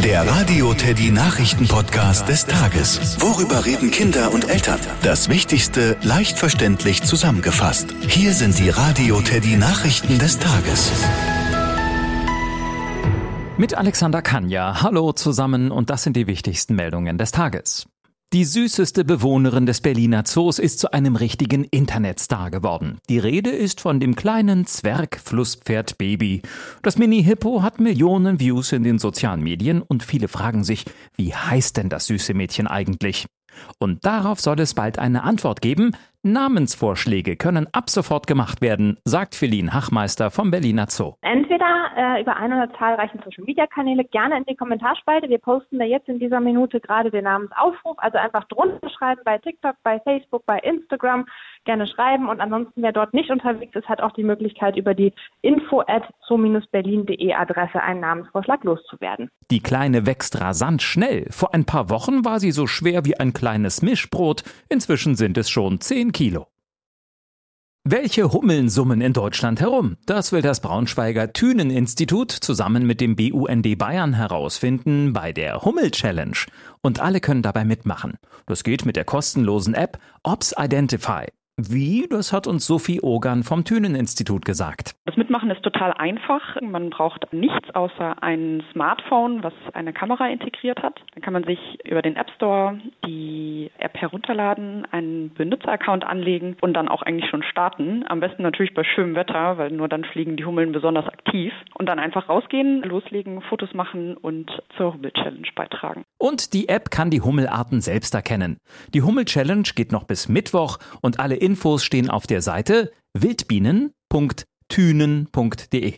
Der Radio Teddy Nachrichten-Podcast des Tages. Worüber reden Kinder und Eltern? Das Wichtigste leicht verständlich zusammengefasst. Hier sind die Radio Teddy Nachrichten des Tages. Mit Alexander Kanja. Hallo zusammen und das sind die wichtigsten Meldungen des Tages. Die süßeste Bewohnerin des Berliner Zoos ist zu einem richtigen Internetstar geworden. Die Rede ist von dem kleinen Zwerg-Flusspferd Baby. Das Mini-Hippo hat Millionen Views in den sozialen Medien und viele fragen sich, wie heißt denn das süße Mädchen eigentlich? Und darauf soll es bald eine Antwort geben. Namensvorschläge können ab sofort gemacht werden, sagt Feline Hachmeister vom Berliner Zoo. Entweder über einen oder zahlreichen Social-Media-Kanäle, gerne in die Kommentarspalte. Wir posten da jetzt in dieser Minute gerade den Namensaufruf, also einfach drunter schreiben bei TikTok, bei Facebook, bei Instagram, gerne schreiben. Und ansonsten, wer dort nicht unterwegs ist, hat auch die Möglichkeit, über die info@zoo-berlin.de Adresse einen Namensvorschlag loszuwerden. Die Kleine wächst rasant schnell. Vor ein paar Wochen war sie so schwer wie ein kleines Mischbrot. Inzwischen sind es schon 10 Kilo. Welche Hummeln summen in Deutschland herum? Das will das Braunschweiger Thünen-Institut zusammen mit dem BUND Bayern herausfinden bei der Hummel-Challenge. Und alle können dabei mitmachen. Das geht mit der kostenlosen App Ops Identify. Wie? Das hat uns Sophie Ogern vom Thünen-Institut gesagt. Das Mitmachen ist total einfach. Man braucht nichts außer ein Smartphone, was eine Kamera integriert hat. Dann kann man sich über den App Store die App herunterladen, einen Benutzeraccount anlegen und dann auch eigentlich schon starten. Am besten natürlich bei schönem Wetter, weil nur dann fliegen die Hummeln besonders aktiv. Und dann einfach rausgehen, loslegen, Fotos machen und zur Hummel-Challenge beitragen. Und die App kann die Hummelarten selbst erkennen. Die Hummel-Challenge geht noch bis Mittwoch und alle Infos stehen auf der Seite wildbienen.thünen.de.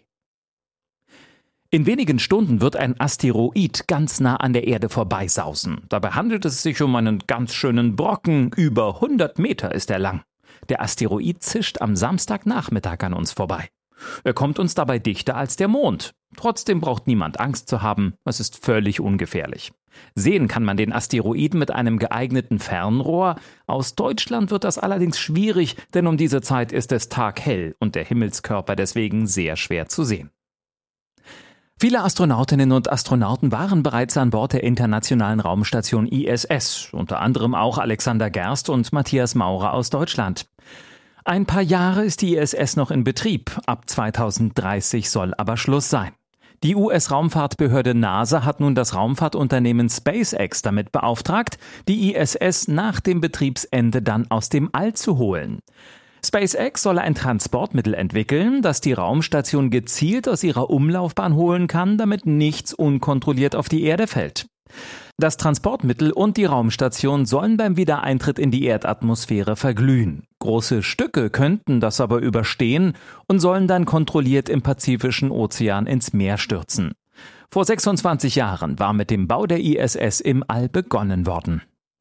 In wenigen Stunden wird ein Asteroid ganz nah an der Erde vorbeisausen. Dabei handelt es sich um einen ganz schönen Brocken. Über 100 Meter ist er lang. Der Asteroid zischt am Samstagnachmittag an uns vorbei. Er kommt uns dabei dichter als der Mond. Trotzdem braucht niemand Angst zu haben, es ist völlig ungefährlich. Sehen kann man den Asteroiden mit einem geeigneten Fernrohr. Aus Deutschland wird das allerdings schwierig, denn um diese Zeit ist es taghell und der Himmelskörper deswegen sehr schwer zu sehen. Viele Astronautinnen und Astronauten waren bereits an Bord der internationalen Raumstation ISS, unter anderem auch Alexander Gerst und Matthias Maurer aus Deutschland. Ein paar Jahre ist die ISS noch in Betrieb, ab 2030 soll aber Schluss sein. Die US-Raumfahrtbehörde NASA hat nun das Raumfahrtunternehmen SpaceX damit beauftragt, die ISS nach dem Betriebsende dann aus dem All zu holen. SpaceX solle ein Transportmittel entwickeln, das die Raumstation gezielt aus ihrer Umlaufbahn holen kann, damit nichts unkontrolliert auf die Erde fällt. Das Transportmittel und die Raumstation sollen beim Wiedereintritt in die Erdatmosphäre verglühen. Große Stücke könnten das aber überstehen und sollen dann kontrolliert im Pazifischen Ozean ins Meer stürzen. Vor 26 Jahren war mit dem Bau der ISS im All begonnen worden.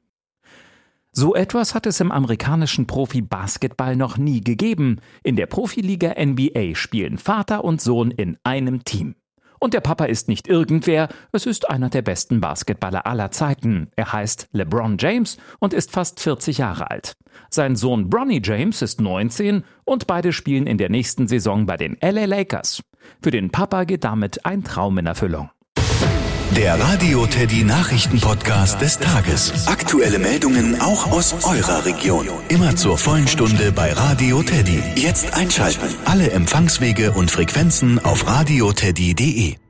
So etwas hat es im amerikanischen Profi-Basketball noch nie gegeben. In der Profiliga NBA spielen Vater und Sohn in einem Team. Und der Papa ist nicht irgendwer, es ist einer der besten Basketballer aller Zeiten. Er heißt LeBron James und ist fast 40 Jahre alt. Sein Sohn Bronny James ist 19 und beide spielen in der nächsten Saison bei den LA Lakers. Für den Papa geht damit ein Traum in Erfüllung. Der Radio Teddy Nachrichten-Podcast des Tages. Aktuelle Meldungen auch aus eurer Region. Immer zur vollen Stunde bei Radio Teddy. Jetzt einschalten. Alle Empfangswege und Frequenzen auf radioteddy.de.